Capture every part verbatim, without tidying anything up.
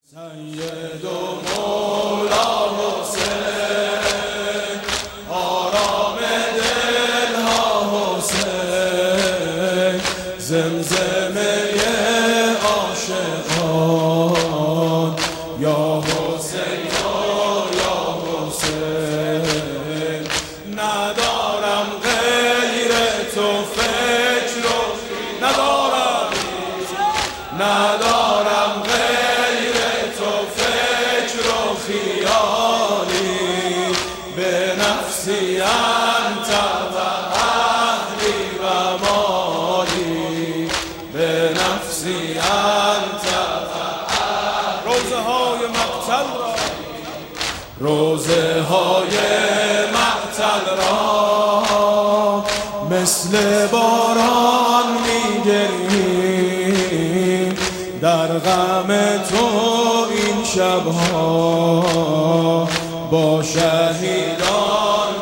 سید و مولا حسین، آرام دلها حسین، زمزمه عاشقان یا حسین یا حسین. ندارم غیر تو فکر و ندارم ندارم غیر تو فکر و خیالی، به نفسی انت و اهلی و مالی، به نفسی انت و اهلی. روزه های مقتل را روزه های مقتل را مثل باران میگریم، در غم تو این شبها با شهیدان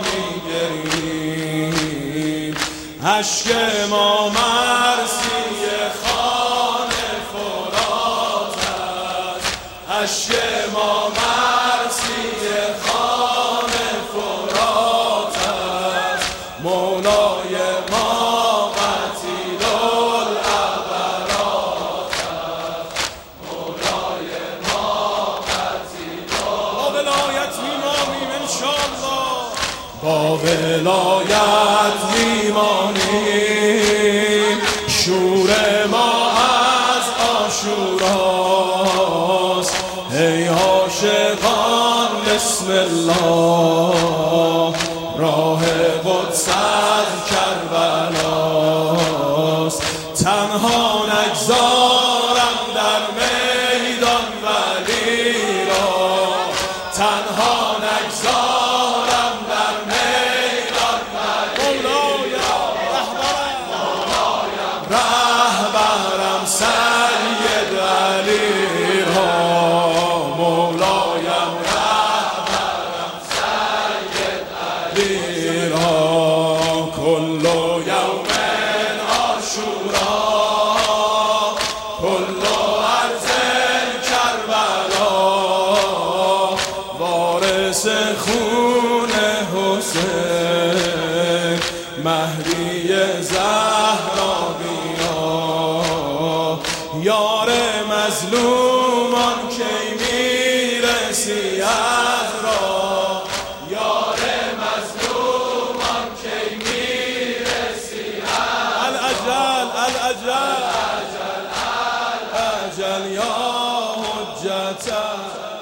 میگریم. اشک ما مرسی خان فرات است، اشک ما مرسی خان فرات است. مولای ما قتیل العبرات است، مولای ما قتیل. با ولایت میمانیم انشاءالله، با ولایت میمانیم. شور ما از عاشوراست، ای عاشقان بسم الله. راه قدس از کربلاست، تنها نگذارم در میدان ولی را، تنها نگذارم در میدان ولی را. رهبرم سید علی را، مولایم رهبرم سید علی را. کل یوم عاشورا، کل ارض کربلا، وارث خون حسین، مهدی زهرا بیا. یار مظلومان کی میرسی از راه، یار مظلومان کی میرسی از الاجل الاجل الاجل یا حجت